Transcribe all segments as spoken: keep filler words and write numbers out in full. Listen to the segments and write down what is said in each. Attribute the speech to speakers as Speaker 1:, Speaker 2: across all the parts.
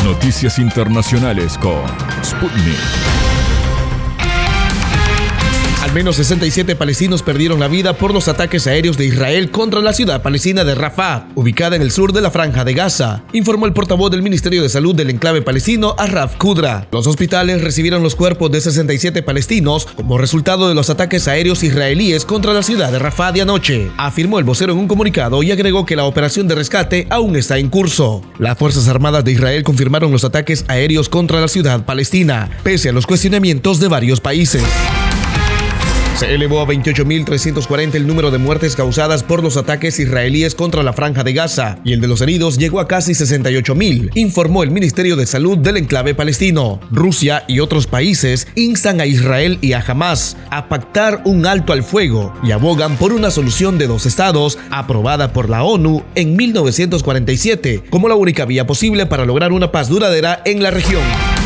Speaker 1: Noticias internacionales con Sputnik.
Speaker 2: Al menos sesenta y siete palestinos perdieron la vida por los ataques aéreos de Israel contra la ciudad palestina de Rafah, ubicada en el sur de la Franja de Gaza, informó el portavoz del Ministerio de Salud del enclave palestino, Araf Qudra. Los hospitales recibieron los cuerpos de sesenta y siete palestinos como resultado de los ataques aéreos israelíes contra la ciudad de Rafah de anoche, afirmó el vocero en un comunicado y agregó que la operación de rescate aún está en curso. Las Fuerzas Armadas de Israel confirmaron los ataques aéreos contra la ciudad palestina, pese a los cuestionamientos de varios países. Se elevó a veintiocho mil trescientos cuarenta el número de muertes causadas por los ataques israelíes contra la Franja de Gaza y el de los heridos llegó a casi sesenta y ocho mil, informó el Ministerio de Salud del enclave palestino. Rusia y otros países instan a Israel y a Hamás a pactar un alto al fuego y abogan por una solución de dos estados aprobada por la ONU en mil novecientos cuarenta y siete como la única vía posible para lograr una paz duradera en la región.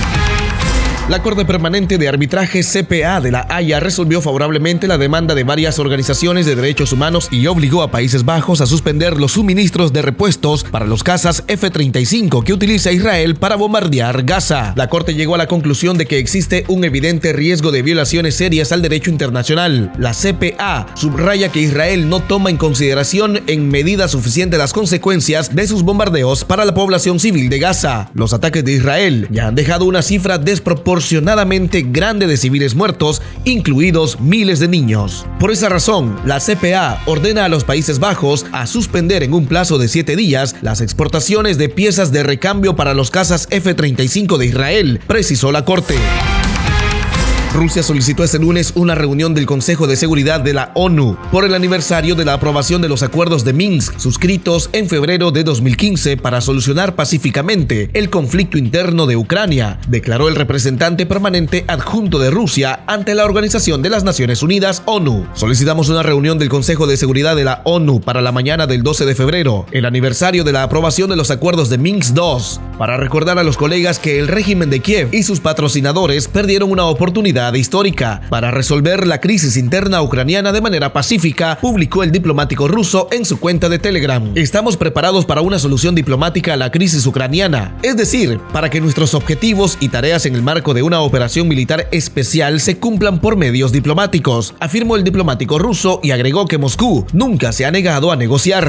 Speaker 2: La Corte Permanente de Arbitraje C P A de La Haya resolvió favorablemente la demanda de varias organizaciones de derechos humanos y obligó a Países Bajos a suspender los suministros de repuestos para los cazas F treinta y cinco que utiliza Israel para bombardear Gaza. La Corte llegó a la conclusión de que existe un evidente riesgo de violaciones serias al derecho internacional. La C P A subraya que Israel no toma en consideración en medida suficiente las consecuencias de sus bombardeos para la población civil de Gaza. Los ataques de Israel ya han dejado una cifra desproporcionada proporcionadamente grande de civiles muertos, incluidos miles de niños. Por esa razón, la C P A ordena a los Países Bajos a suspender en un plazo de siete días las exportaciones de piezas de recambio para los cazas F treinta y cinco de Israel, precisó la Corte. Rusia solicitó este lunes una reunión del Consejo de Seguridad de la ONU por el aniversario de la aprobación de los acuerdos de Minsk suscritos en febrero de dos mil quince para solucionar pacíficamente el conflicto interno de Ucrania, declaró el representante permanente adjunto de Rusia ante la Organización de las Naciones Unidas, ONU. Solicitamos una reunión del Consejo de Seguridad de la ONU para la mañana del doce de febrero, el aniversario de la aprobación de los acuerdos de Minsk dos, para recordar a los colegas que el régimen de Kiev y sus patrocinadores perdieron una oportunidad histórica para resolver la crisis interna ucraniana de manera pacífica, publicó el diplomático ruso en su cuenta de Telegram. Estamos preparados para una solución diplomática a la crisis ucraniana, es decir, para que nuestros objetivos y tareas en el marco de una operación militar especial se cumplan por medios diplomáticos, afirmó el diplomático ruso y agregó que Moscú nunca se ha negado a negociar.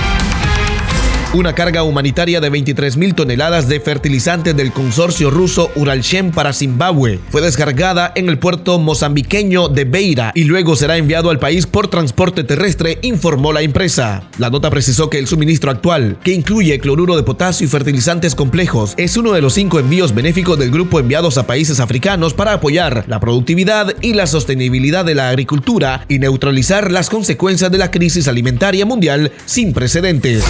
Speaker 2: Una carga humanitaria de veintitrés mil toneladas de fertilizantes del consorcio ruso Uralchem para Zimbabue fue descargada en el puerto mozambiqueño de Beira y luego será enviado al país por transporte terrestre, informó la empresa. La nota precisó que el suministro actual, que incluye cloruro de potasio y fertilizantes complejos, es uno de los cinco envíos benéficos del grupo enviados a países africanos para apoyar la productividad y la sostenibilidad de la agricultura y neutralizar las consecuencias de la crisis alimentaria mundial sin precedentes.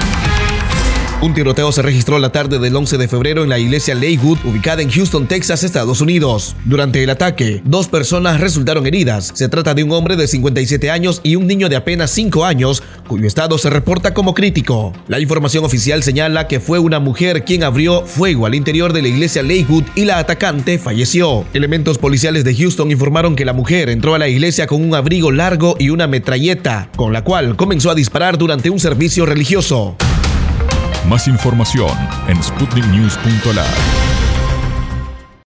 Speaker 2: Un tiroteo se registró la tarde del once de febrero en la iglesia Lakewood, ubicada en Houston, Texas, Estados Unidos. Durante el ataque, dos personas resultaron heridas. Se trata de un hombre de cincuenta y siete años y un niño de apenas cinco años, cuyo estado se reporta como crítico. La información oficial señala que fue una mujer quien abrió fuego al interior de la iglesia Lakewood y la atacante falleció. Elementos policiales de Houston informaron que la mujer entró a la iglesia con un abrigo largo y una metralleta, con la cual comenzó a disparar durante un servicio religioso.
Speaker 1: Más información en sputnik news punto l a.